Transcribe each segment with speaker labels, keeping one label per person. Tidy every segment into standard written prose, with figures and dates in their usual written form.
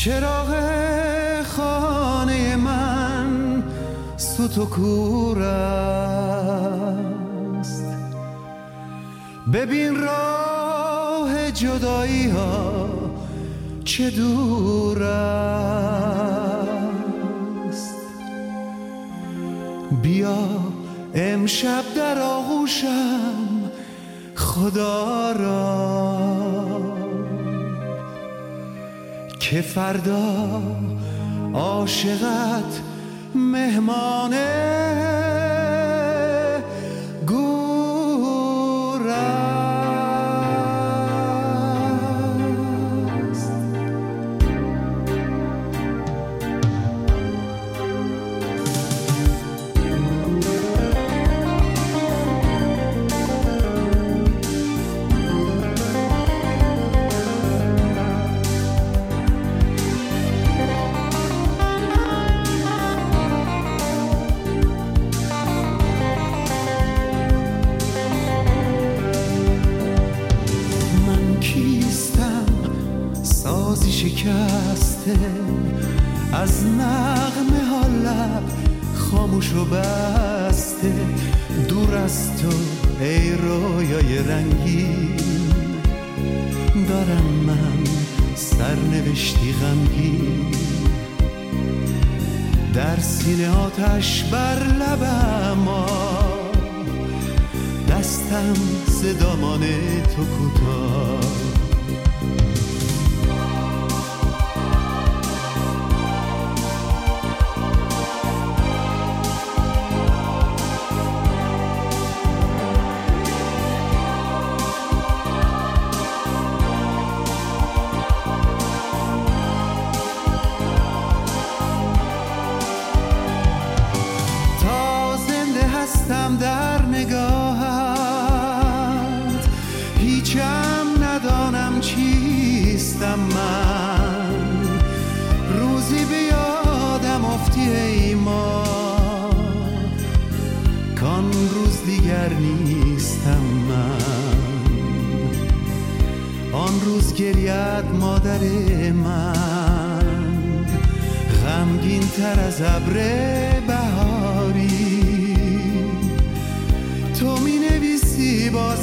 Speaker 1: چراغ خانه من سوت و کور است، ببین راه جدایی ها چه دور است. بیا امشب در آغوشم خدا را که فردا عاشقت مهمانه گور است. سازی شکسته از نغمه ها لب خاموش و بسته، دور از تو ای رویای رنگی دارم من سرنوشتی غمگین. در سینه آتش بر لبم دستم ز دامان تو کوتاه. در نگاهت هیچم ندانم چیستم من، روزی به یادم افتی ای ما کان روز دیگر نیستم من. آن روز گریت مادر من غمگین تر از ابر بهاری، تو می نویسی با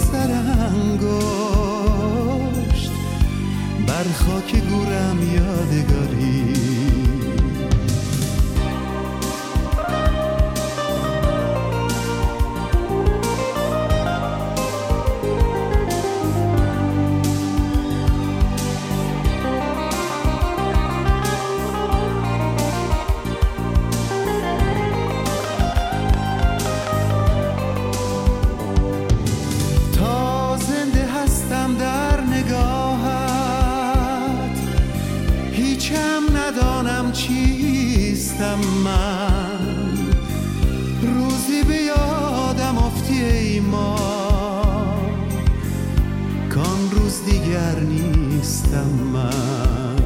Speaker 1: سرانگشت بر خاک گورم یادگاری. چیستم من، روزی به یادم افتی ای ما کان روز دیگر نیستم من.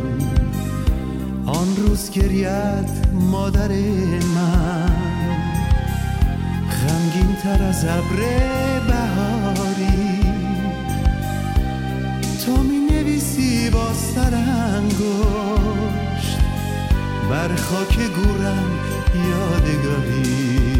Speaker 1: آن روز گریت مادر من غمگین تر از ابر بهاری، تو می نویسی با سرانگشت بر خاک گورم یادگاری.